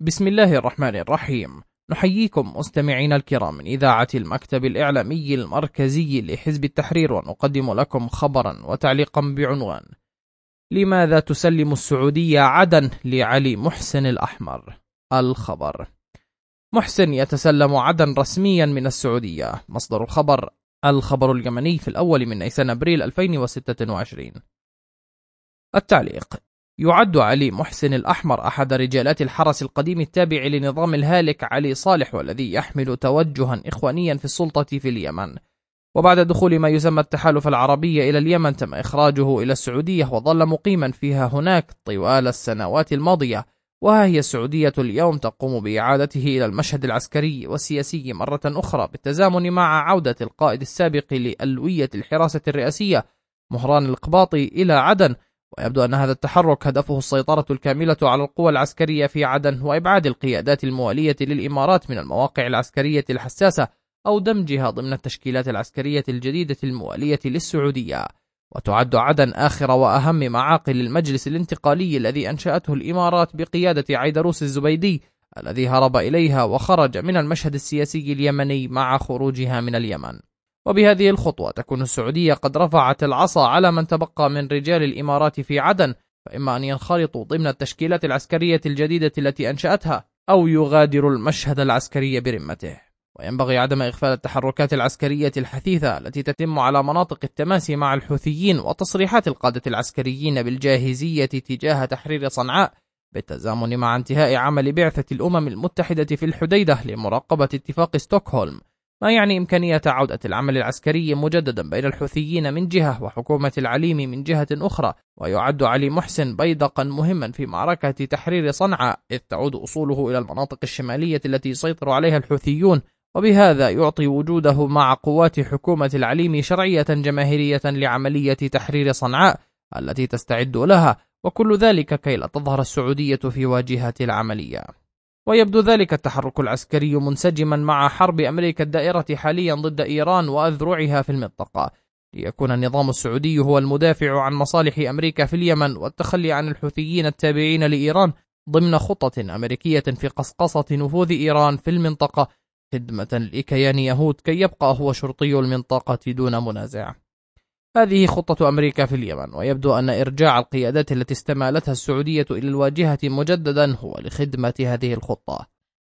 بسم الله الرحمن الرحيم. نحييكم مستمعين الكرام من إذاعة المكتب الإعلامي المركزي لحزب التحرير، ونقدم لكم خبرا وتعليقا بعنوان: لماذا تسلم السعودية عدن لعلي محسن الأحمر؟ الخبر: محسن يتسلم عدن رسميا من السعودية. مصدر الخبر اليمني في الأول من نيسان أبريل 2026. التعليق: يعد علي محسن الأحمر أحد رجالات الحرس القديم التابع لنظام الهالك علي صالح، والذي يحمل توجها إخوانيا في السلطة في اليمن. وبعد دخول ما يسمى التحالف العربي إلى اليمن تم إخراجه إلى السعودية، وظل مقيما فيها هناك طوال السنوات الماضية. وها هي السعودية اليوم تقوم بإعادته إلى المشهد العسكري والسياسي مرة أخرى، بالتزامن مع عودة القائد السابق لألوية الحراسة الرئاسية مهران القباطي إلى عدن. ويبدو أن هذا التحرك هدفه السيطرة الكاملة على القوى العسكرية في عدن، وإبعاد القيادات الموالية للإمارات من المواقع العسكرية الحساسة، أو دمجها ضمن التشكيلات العسكرية الجديدة الموالية للسعودية. وتعد عدن آخر وأهم معاقل المجلس الانتقالي الذي أنشأته الإمارات بقيادة عيدروس الزبيدي، الذي هرب إليها وخرج من المشهد السياسي اليمني مع خروجها من اليمن. وبهذه الخطوة تكون السعودية قد رفعت العصا على من تبقى من رجال الإمارات في عدن، فإما أن ينخرطوا ضمن التشكيلات العسكرية الجديدة التي أنشأتها، أو يغادروا المشهد العسكري برمته. وينبغي عدم إغفال التحركات العسكرية الحثيثة التي تتم على مناطق التماسي مع الحوثيين، وتصريحات القادة العسكريين بالجاهزية تجاه تحرير صنعاء، بالتزامن مع انتهاء عمل بعثة الأمم المتحدة في الحديدة لمراقبة اتفاق ستوكهولم، ما يعني إمكانية عودة العمل العسكري مجددا بين الحوثيين من جهة وحكومة العليم من جهة أخرى. ويعد علي محسن بيدقا مهما في معركة تحرير صنعاء، إذ تعود أصوله إلى المناطق الشمالية التي يسيطر عليها الحوثيون، وبهذا يعطي وجوده مع قوات حكومة العليم شرعية جماهيرية لعملية تحرير صنعاء التي تستعد لها، وكل ذلك كي لا تظهر السعودية في واجهة العملية. ويبدو ذلك التحرك العسكري منسجما مع حرب أمريكا الدائرة حاليا ضد إيران وأذرعها في المنطقة، ليكون النظام السعودي هو المدافع عن مصالح أمريكا في اليمن، والتخلي عن الحوثيين التابعين لإيران ضمن خطة أمريكية في قصقصة نفوذ إيران في المنطقة، خدمة لكيان يهود كي يبقى هو شرطي المنطقة دون منازع. هذه خطة أمريكا في اليمن، ويبدو أن إرجاع القيادات التي استمالتها السعودية إلى الواجهة مجددا هو لخدمة هذه الخطة.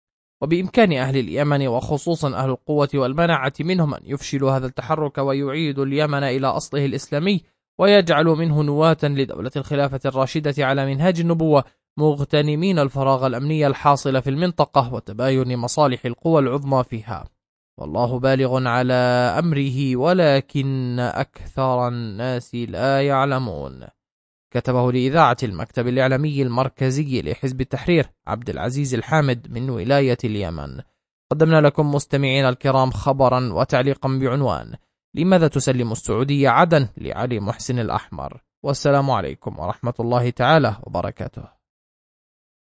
وبإمكان أهل اليمن وخصوصا أهل القوة والمناعة منهم أن يفشلوا هذا التحرك ويعيدوا اليمن إلى أصله الإسلامي، ويجعلوا منه نواة لدولة الخلافة الراشدة على منهاج النبوة، مغتنمين الفراغ الأمني الحاصل في المنطقة وتباين مصالح القوى العظمى فيها. والله بالغ على أمره ولكن أكثر الناس لا يعلمون. كتبه لإذاعة المكتب الإعلامي المركزي لحزب التحرير عبد العزيز الحامد من ولاية اليمن. قدمنا لكم مستمعين الكرام خبرا وتعليقا بعنوان: لماذا تسلم السعودية عدن لعلي محسن الأحمر؟ والسلام عليكم ورحمة الله تعالى وبركاته.